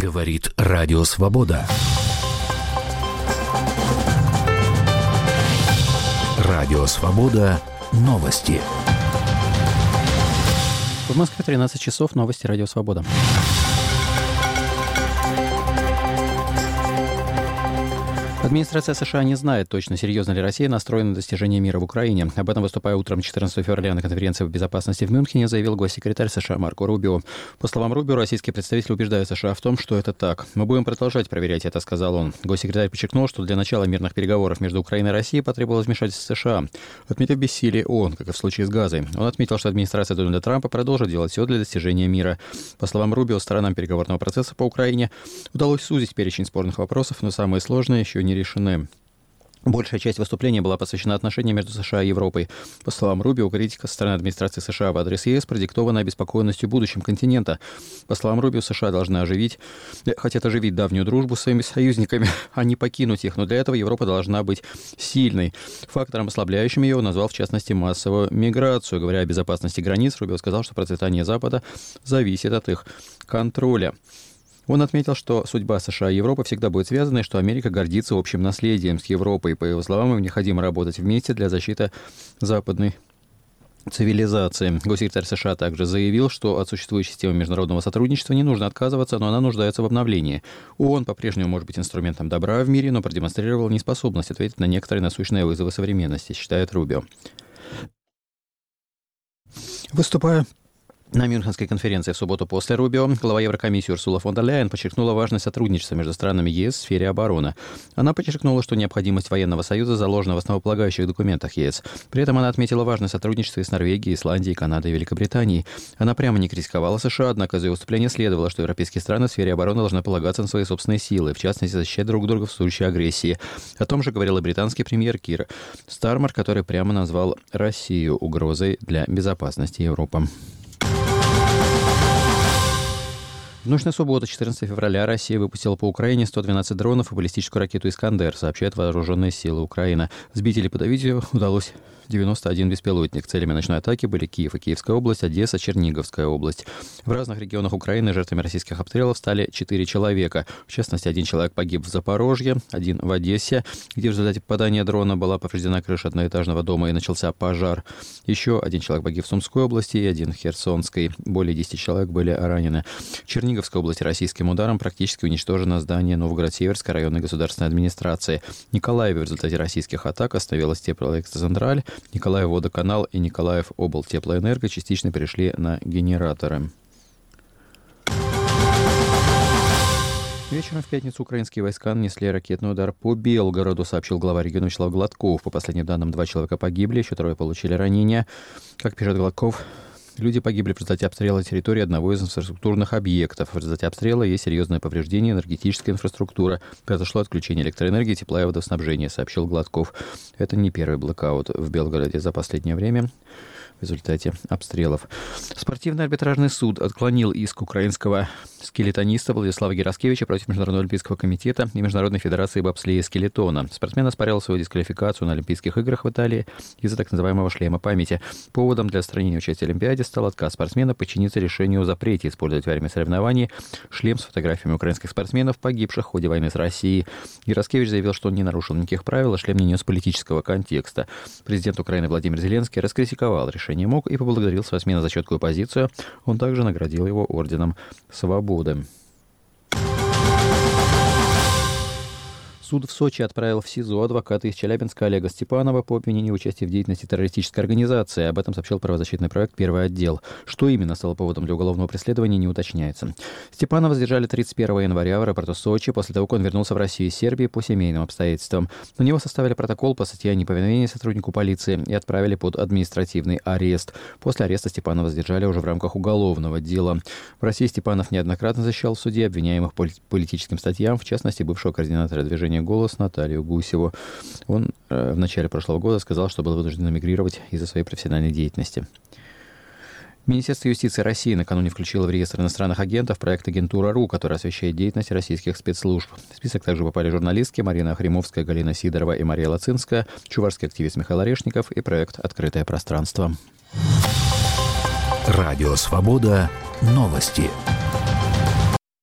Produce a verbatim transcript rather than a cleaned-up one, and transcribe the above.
Говорит Радио Свобода. Радио Свобода. Новости. В Москве тринадцать часов. Новости Радио Свобода. Администрация США не знает точно, серьезно ли Россия настроена на достижение мира в Украине. Об этом, выступая утром четырнадцатого февраля на конференции по безопасности в Мюнхене, заявил госсекретарь США Марко Рубио. По словам Рубио, российские представители убеждают США в том, что это так. «Мы будем продолжать проверять это», — сказал он. Госсекретарь подчеркнул, что для начала мирных переговоров между Украиной и Россией потребовалось вмешательство США, отметив бессилие ООН, как и в случае с Газой. Он отметил, что администрация Дональда Трампа продолжит делать все для достижения мира. По словам Рубио, сторонам переговорного процесса по Украине удалось сузить перечень спорных вопросов, но самые сложные еще не решены. Большая часть выступления была посвящена отношениям между США и Европой. По словам Рубио, критика со стороны администрации США в адрес ЕС продиктована обеспокоенностью будущим континента. По словам Рубио, США должны оживить, хотят оживить давнюю дружбу с своими союзниками, а не покинуть их. Но для этого Европа должна быть сильной. Фактором, ослабляющим ее, он назвал в частности массовую миграцию. Говоря о безопасности границ, Рубио сказал, что процветание Запада зависит от их контроля. Он отметил, что судьба США и Европы всегда будет связана, и что Америка гордится общим наследием с Европой. По его словам, им необходимо работать вместе для защиты западной цивилизации. Госсекретарь США также заявил, что от существующей системы международного сотрудничества не нужно отказываться, но она нуждается в обновлении. ООН по-прежнему может быть инструментом добра в мире, но продемонстрировал неспособность ответить на некоторые насущные вызовы современности, считает Рубио. Выступая на Мюнхенской конференции в субботу после Рубио, глава Еврокомиссии Урсула фон дер Ляйен подчеркнула важность сотрудничества между странами ЕС в сфере обороны. Она подчеркнула, что необходимость военного союза заложена в основополагающих документах ЕС. При этом она отметила важность сотрудничества с Норвегией, Исландией, Канадой и Великобританией. Она прямо не критиковала США, однако из ее выступления следовало, что европейские страны в сфере обороны должны полагаться на свои собственные силы, в частности, защищать друг друга в случае агрессии. О том же говорил и британский премьер Кир Стармер, который прямо назвал Россию угрозой для безопасности Европы. В ночь на субботу, четырнадцатого февраля, Россия выпустила по Украине сто двенадцать дронов и баллистическую ракету «Искандер», сообщают вооруженные силы Украины. Сбить или подавить ее удалось девяносто один беспилотник. Целями ночной атаки были Киев и Киевская область, Одесса, Черниговская область. В разных регионах Украины жертвами российских обстрелов стали четыре человека. В частности, один человек погиб в Запорожье, один в Одессе, где в результате попадания дрона была повреждена крыша одноэтажного дома и начался пожар. Еще один человек погиб в Сумской области и один в Херсонской. Более десяти человек были ранены. В Черниговской области российским ударом практически уничтожено здание Новгород-Северской районной государственной администрации. В Николаеве в результате российских атак остановилась теплоэлектроцентраль. Николаев водоканал и Николаев облтеплоэнерго частично перешли на генераторы. Вечером в пятницу украинские войска нанесли ракетный удар по Белгороду, сообщил глава региона Вячеслав Гладков. По последним данным, два человека погибли, еще трое получили ранения. Как пишет Гладков, люди погибли в результате обстрела территории одного из инфраструктурных объектов. В результате обстрела есть серьезное повреждение энергетической инфраструктуры. Произошло отключение электроэнергии, тепла и водоснабжения, сообщил Гладков. Это не первый блэкаут в Белгороде за последнее время в результате обстрелов. Спортивный арбитражный суд отклонил иск украинского скелетониста Владислава Гераскевича против Международного олимпийского комитета и Международной федерации бобслея и скелетона. Спортсмен оспорил свою дисквалификацию на Олимпийских играх в Италии из-за так называемого шлема памяти. Поводом для отстранения участия в Олимпиаде стал отказ спортсмена подчиниться решению о запрете использовать во время соревнований шлем с фотографиями украинских спортсменов, погибших в ходе войны с Россией. Гераскевич заявил, что он не нарушил никаких правил, а шлем не нес политического контекста. Президент Украины Владимир Зеленский раскритиковал решение МОК и поблагодарил спортсмена за четкую позицию. Он также наградил его орденом свободы. Суд в Сочи отправил в СИЗО адвоката из Челябинска Олега Степанова по обвинению в участии в деятельности террористической организации. Об этом сообщил правозащитный проект «Первый отдел». Что именно стало поводом для уголовного преследования, не уточняется. Степанова задержали тридцать первого января в аэропорту Сочи после того, как он вернулся в Россию из Сербии по семейным обстоятельствам. На него составили протокол по статье о неповиновении сотруднику полиции и отправили под административный арест. После ареста Степанова задержали уже в рамках уголовного дела. В России Степанов неоднократно защищал в суде обвиняемых по политическим статьям, в частности, бывшего координатора движения «Голос» Наталью Гусеву. Он э, в начале прошлого года сказал, что был вынужден эмигрировать из-за своей профессиональной деятельности. Министерство юстиции России накануне включило в реестр иностранных агентов проект «Агентура.ру», который освещает деятельность российских спецслужб. В список также попали журналистки Марина Охримовская, Галина Сидорова и Мария Лацинская, чувашский активист Михаил Орешников и проект «Открытое пространство». Радио «Свобода». Новости.